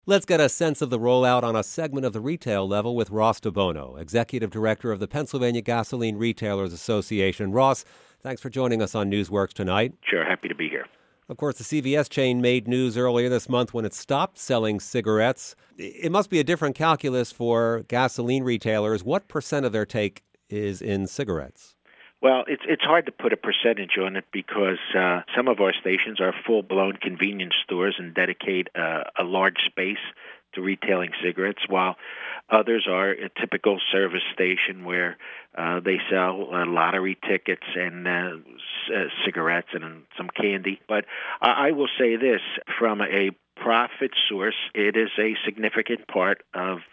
Let's get a sense of the rollout on a segment of the retail level with Ross DeBono, Executive Director of the Pennsylvania Gasoline Retailers Association. Ross, thanks for joining us on Newsworks tonight. Sure, happy to be here. Of course, the CVS chain made news earlier this month when it stopped selling cigarettes. It must be a different calculus for gasoline retailers. What percent of their take is in cigarettes? Well, it's hard to put a percentage on it because some of our stations are full-blown convenience stores and dedicate a large space to retailing cigarettes, while others are a typical service station where they sell lottery tickets and cigarettes and some candy. But I will say this, from a profit source, it is a significant part of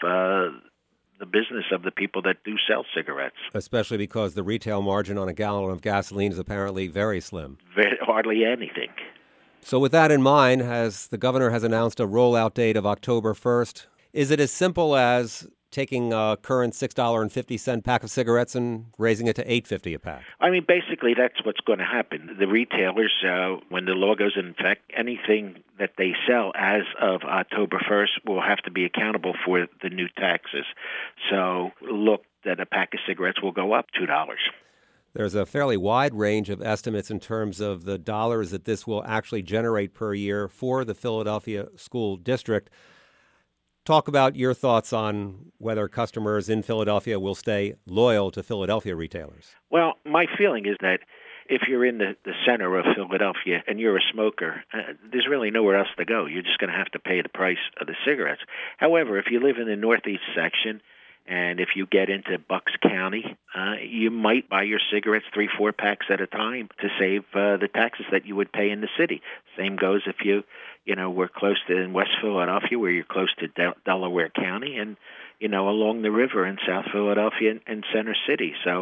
the business of the people that do sell cigarettes. Especially because the retail margin on a gallon of gasoline is apparently very slim. Hardly anything. So with that in mind, as the governor has announced a rollout date of October 1st, is it as simple as taking a current $6.50 pack of cigarettes and raising it to $8.50 a pack? I mean, basically, that's what's going to happen. The retailers, when the law goes in effect, anything that they sell as of October 1st will have to be accountable for the new taxes. So look that a pack of cigarettes will go up $2. There's a fairly wide range of estimates in terms of the dollars that this will actually generate per year for the Philadelphia School District. Talk about your thoughts on whether customers in Philadelphia will stay loyal to Philadelphia retailers. Well, my feeling is that if you're in the center of Philadelphia and you're a smoker, there's really nowhere else to go. You're just going to have to pay the price of the cigarettes. However, if you live in the northeast section, and if you get into Bucks County, you might buy your cigarettes 3-4 packs at a time to save the taxes that you would pay in the city. Same goes if you were close to in West Philadelphia, where you're close to Delaware County, and along the river in South Philadelphia and Center City. So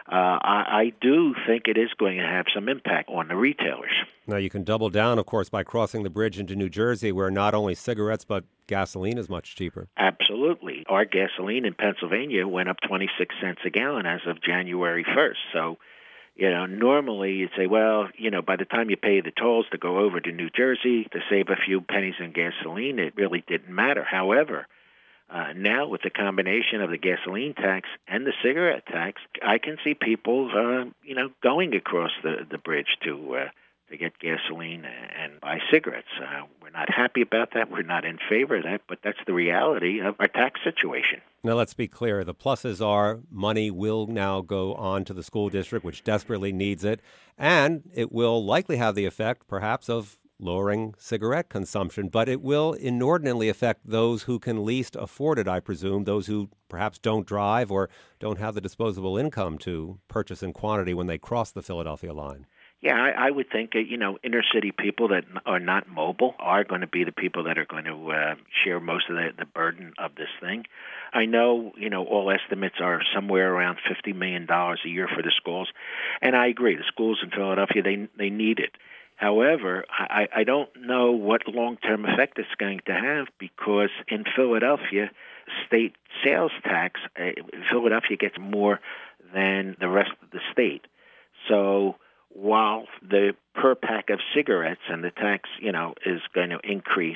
I do think it is going to have some impact on the retailers. Now, you can double down, of course, by crossing the bridge into New Jersey, where not only cigarettes but gasoline is much cheaper. Absolutely. Our gasoline in Pennsylvania went up 26 cents a gallon as of January 1st. So, normally you'd say, well, by the time you pay the tolls to go over to New Jersey to save a few pennies in gasoline, it really didn't matter. However, now with the combination of the gasoline tax and the cigarette tax, I can see people, going across the bridge to get gasoline and buy cigarettes. We're not happy about that. We're not in favor of that, but that's the reality of our tax situation. Now, let's be clear. The pluses are money will now go on to the school district, which desperately needs it, and it will likely have the effect, perhaps, of lowering cigarette consumption, but it will inordinately affect those who can least afford it, I presume, those who perhaps don't drive or don't have the disposable income to purchase in quantity when they cross the Philadelphia line. Yeah, I would think, inner city people that are not mobile are going to be the people that are going to share most of the burden of this thing. I know, all estimates are somewhere around $50 million a year for the schools. And I agree, the schools in Philadelphia, they need it. However, I don't know what long-term effect it's going to have because in Philadelphia, state sales tax, Philadelphia gets more than the rest of the state. So while the per pack of cigarettes and the tax, is going to increase,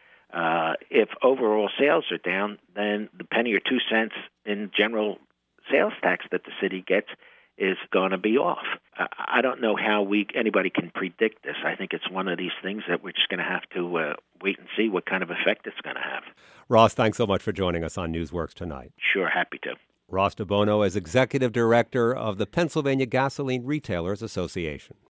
if overall sales are down, then the penny or 2 cents in general sales tax that the city gets is going to be off. I don't know how anybody can predict this. I think it's one of these things that we're just going to have to wait and see what kind of effect it's going to have. Ross, thanks so much for joining us on Newsworks tonight. Sure, happy to. Ross DeBono is Executive Director of the Pennsylvania Gasoline Retailers Association.